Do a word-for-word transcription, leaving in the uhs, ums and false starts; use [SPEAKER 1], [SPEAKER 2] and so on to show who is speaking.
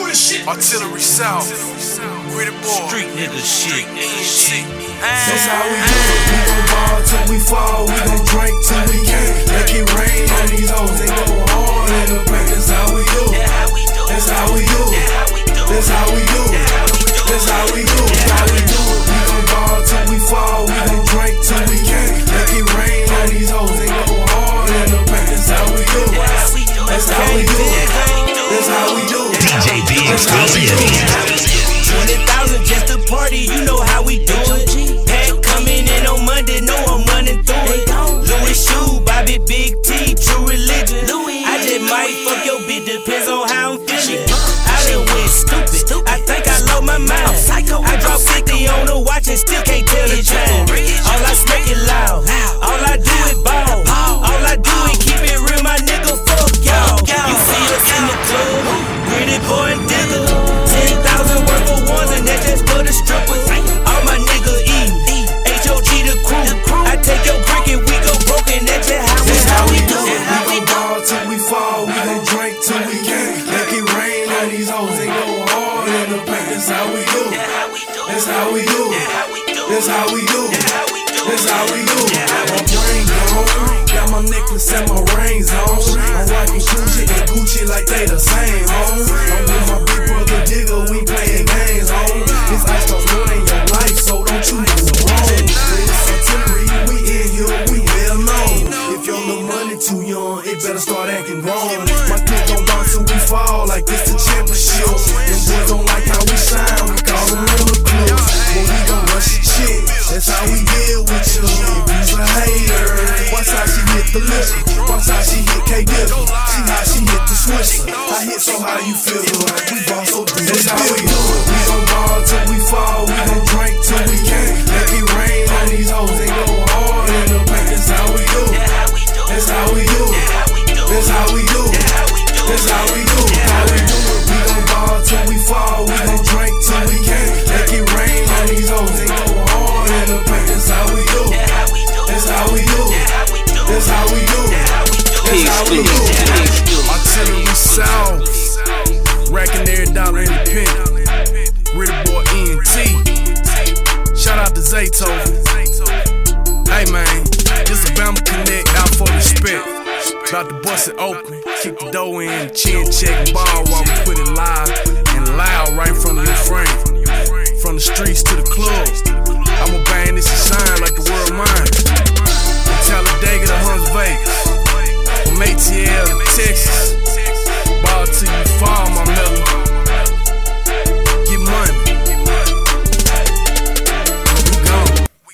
[SPEAKER 1] Artillery South, Gritty Boy,
[SPEAKER 2] street nigga shit.
[SPEAKER 3] That's how we do it. We gon' ball till we fall. We gon' drink till we can't. Make it rain on these hoes. They go hard in the paint. That's how we do it. That's how we do it. That's how we do it. That's how we do it. That's how we do it. We gon' ball till we fall. We gon' drink till we can't. Make it rain on these hoes. They go hard in the paint. That's how we do it. That's how we do it. That's how we do it.
[SPEAKER 4] D J B exclusive.
[SPEAKER 2] Twenty thousand just to party, you know how we do it. Pack coming in on Monday, know I'm running through it. Louis shoe, Bobby Big T, true religion. I just might fuck your bitch, depends on how I'm feeling. I done went stupid, I think I lost my mind. I dropped fifty on the watch and still can't tell the time. All I smack it loud, all I do is ball. All I do is keep it real, my nigga, fuck y'all. You see us in the club, Gritty Boy and Digger. Ten thousand worth of ones and that's just for the strippers. All my niggas eatin', H O G the crew. I take your brick and we go broke and that's just how we, how we do it.
[SPEAKER 3] We gon' ball till we fall, we gon' drink till we can't. Make it rain on these hoes, they go hard in the paint. That's how we do it. That's how we do it. That's how we do it. That's how we do it. My brain gone, got my necklace and my rings on. I'm rockin' Gucci and Gucci like they the same, home. I'm with my big brother Digger, we playin' games, home. This ice costs more than your life, so don't you do wrong. It's artillery, we in here, we well known. If your little money too young, it better start acting wrong. My clique gon' bounce till we fall, like this the championship. Them boys don't like how we shine, we call them little clubs. But we gon' rush your shit, that's how we deal with you. If you's a hater, watch how she hit the liquor, watch how she hit K-Dip, see how she hit the Swisher. I hit so how you feel like we ball so good. That's how we do it. We gon' ball till we fall, we gon' drink till we can't. Make it rain on these hoes, they go hard in the paint. That's how we do it. That's how we do it. That's how we do it. That's how we do it. How we do it. We gon' ball till we fall, we gon' drink till we can't. Make it rain on these hoes, they go hard in the paint. That's how we do it. That's how we do it. That's how we do it. That's how we do it.
[SPEAKER 1] Artillery South, racking every dollar independent. Gritty Boy E N T. Shout out to Zaytoven. Hey man, this a Bama Connect out for respect. About to bust it open, kick the dough in, chin check, ball while we put it